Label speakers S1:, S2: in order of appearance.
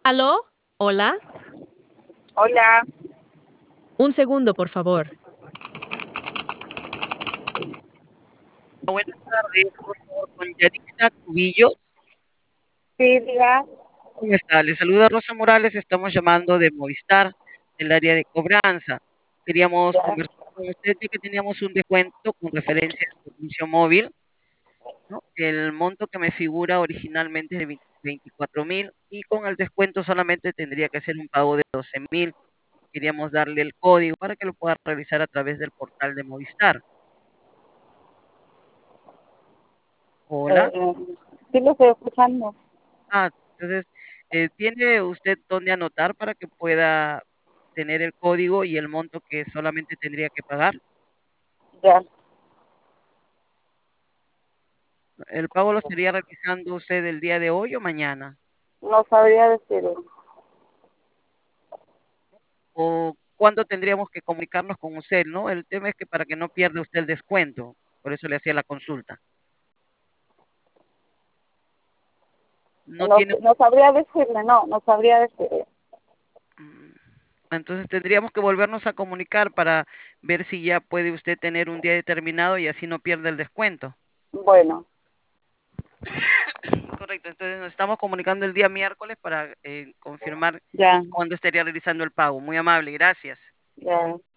S1: ¿Aló? Hola.
S2: Hola,
S1: Un segundo, por favor.
S3: Buenas tardes, por favor, con Yaritza Cubillos.
S2: sí, diga.
S3: ¿Cómo está? Le saluda Rosa Morales, estamos llamando de Movistar, del área de cobranza. Queríamos
S2: Ya,
S3: conversar con usted de que teníamos un descuento con referencia al servicio móvil, ¿no? El monto que me figura originalmente es de 24.000 y con el descuento solamente tendría que hacer un pago de 12.000. Queríamos darle el código para que lo pueda realizar a través del portal de Movistar. Hola.
S2: eh, sí lo estoy escuchando.
S3: Entonces, ¿tiene usted dónde anotar para que pueda tener el código y el monto que solamente tendría que pagar?
S2: Ya,
S3: ¿El pago lo estaría realizando usted el día de hoy o mañana?
S2: no sabría decirlo.
S3: ¿O cuándo tendríamos que comunicarnos con usted, no? El tema es que para que no pierda usted el descuento, por eso le hacía la consulta. No
S2: No,
S3: tiene,
S2: no sabría decirle, no sabría decirle.
S3: mm, entonces tendríamos que volvernos a comunicar para ver si ya puede usted tener un día determinado y así no pierde el descuento.
S2: Bueno,
S3: Correcto, entonces nos estamos comunicando el día miércoles para confirmar
S2: ya,
S3: cuándo estaría realizando el pago. Muy amable, gracias.
S2: ya.